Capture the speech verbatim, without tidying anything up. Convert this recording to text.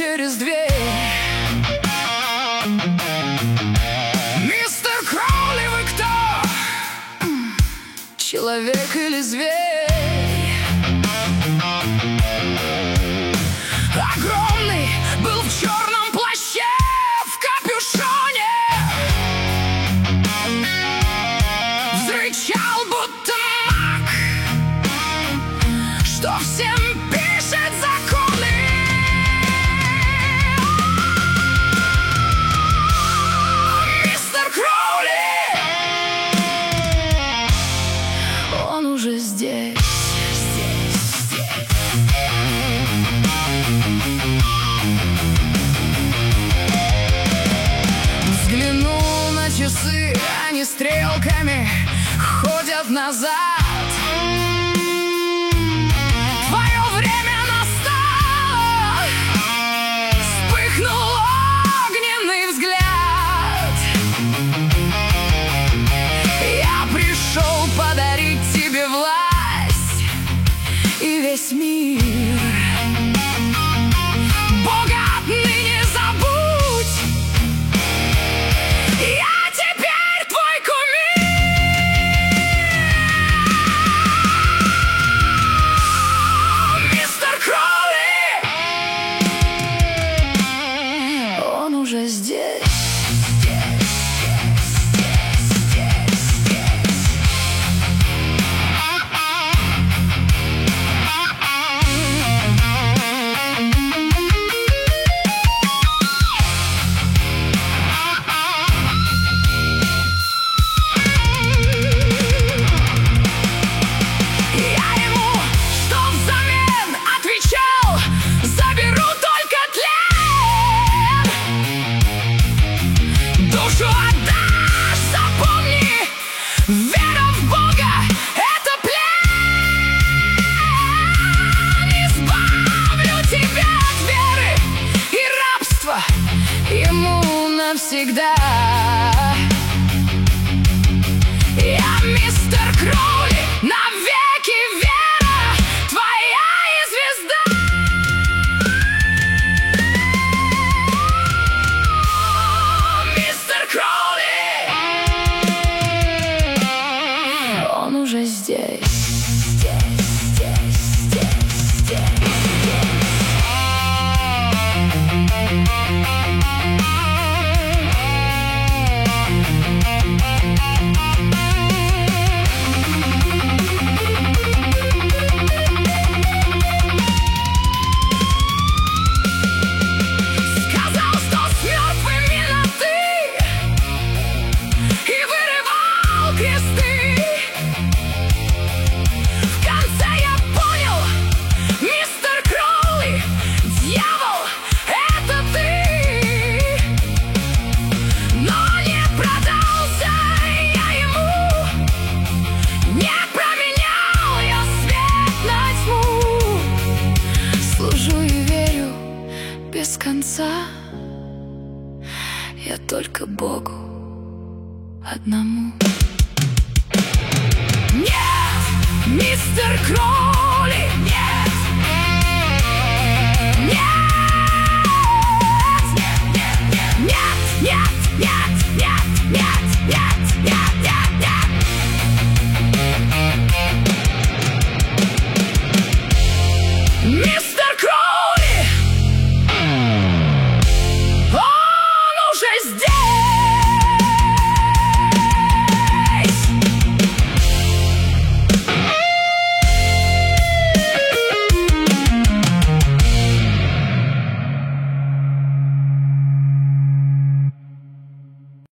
через дверь. Мистер Кроули, вы кто? Человек или зверь? Огромный был в черном плаще, в капюшоне, взрычал будто маг, что всем пишет законы. Мистер Кроули, он уже здесь. Взглянул на часы, они стрелками ходят назад. Твое время настало, вспыхнул огненный взгляд. Я пришел подарить тебе власть и весь мир. Бога отныне забудь, я теперь твой кумир. Мистер Кроули, он уже здесь. Вера в Бога — это плен. Избавлю тебя от веры и рабства ему навсегда. Я мистер Кроули, навеки вера твоя и звезда. Мистер Кроули, он уже здесь. Сказал, что с мертвыми на «ты» и вырывал кресты. В конце я понял, мистер Кроули, дьявол — это ты. Но не продался я ему, не променял я свет на тьму. Служу и верю без конца я только Богу одному. Нет, мистер Кроули, нет.